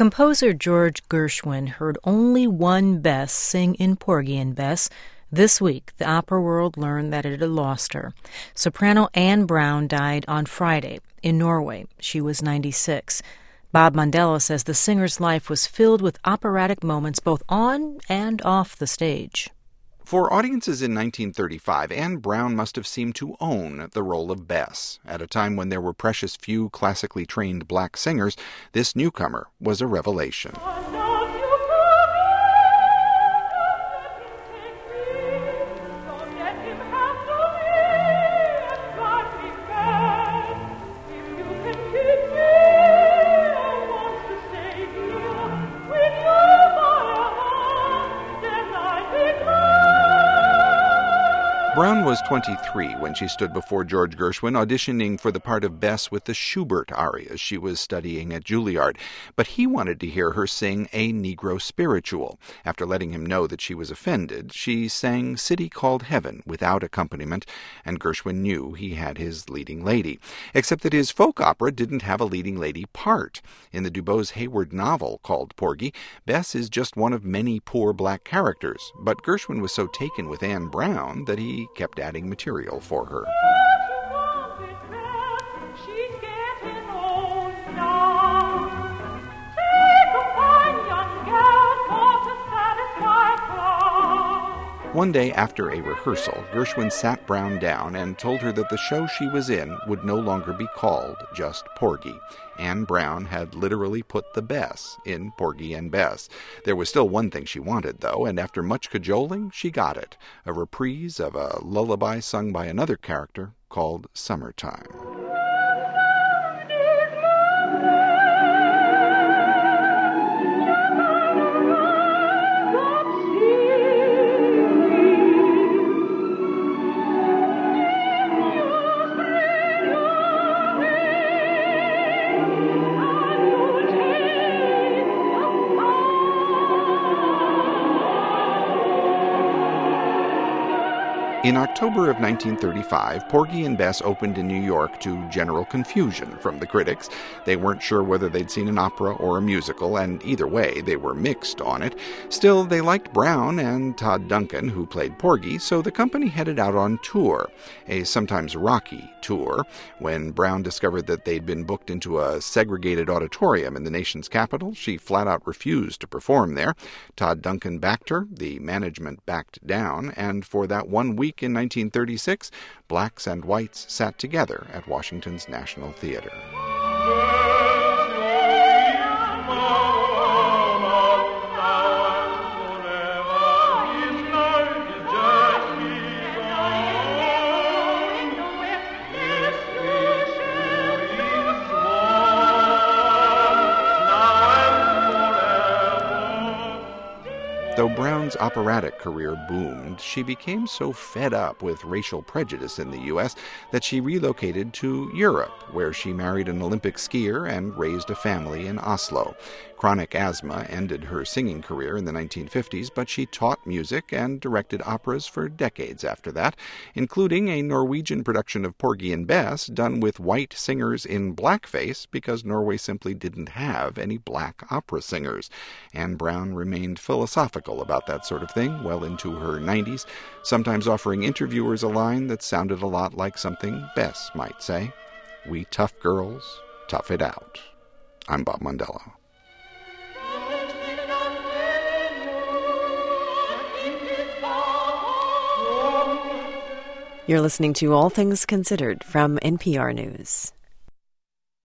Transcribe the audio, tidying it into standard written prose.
Composer George Gershwin heard only one Bess sing in Porgy and Bess. This week, the opera world learned that it had lost her. Soprano Anne Brown died on Friday in Norway. She was 96. Bob Mondello says the singer's life was filled with operatic moments both on and off the stage. For audiences in 1935, Anne Brown must have seemed to own the role of Bess. At a time when there were precious few classically trained black singers, this newcomer was a revelation. Brown was 23 when she stood before George Gershwin auditioning for the part of Bess with the Schubert arias she was studying at Juilliard, but he wanted to hear her sing a Negro spiritual. After letting him know that she was offended, she sang City Called Heaven without accompaniment, and Gershwin knew he had his leading lady, except that his folk opera didn't have a leading lady part. In the DuBose Hayward novel called Porgy, Bess is just one of many poor black characters, but Gershwin was so taken with Anne Brown that he kept adding material for her. One day after a rehearsal, Gershwin sat Brown down and told her that the show she was in would no longer be called just Porgy. Anne Brown had literally put the Bess in Porgy and Bess. There was still one thing she wanted, though, and after much cajoling, she got it, a reprise of a lullaby sung by another character called Summertime. In October of 1935, Porgy and Bess opened in New York to general confusion from the critics. They weren't sure whether they'd seen an opera or a musical, and either way, they were mixed on it. Still, they liked Brown and Todd Duncan, who played Porgy, so the company headed out on tour, a sometimes rocky tour. When Brown discovered that they'd been booked into a segregated auditorium in the nation's capital, she flat out refused to perform there. Todd Duncan backed her, the management backed down, and for that 1 week in 1936, blacks and whites sat together at Washington's National Theater. Though Brown's operatic career boomed, she became so fed up with racial prejudice in the U.S. that she relocated to Europe, where she married an Olympic skier and raised a family in Oslo. Chronic asthma ended her singing career in the 1950s, but she taught music and directed operas for decades after that, including a Norwegian production of Porgy and Bess done with white singers in blackface because Norway simply didn't have any black opera singers. Anne Brown remained philosophical about that sort of thing well into her 90s, sometimes offering interviewers a line that sounded a lot like something Bess might say. "We tough girls, tough it out." I'm Bob Mondello. You're listening to All Things Considered from NPR News.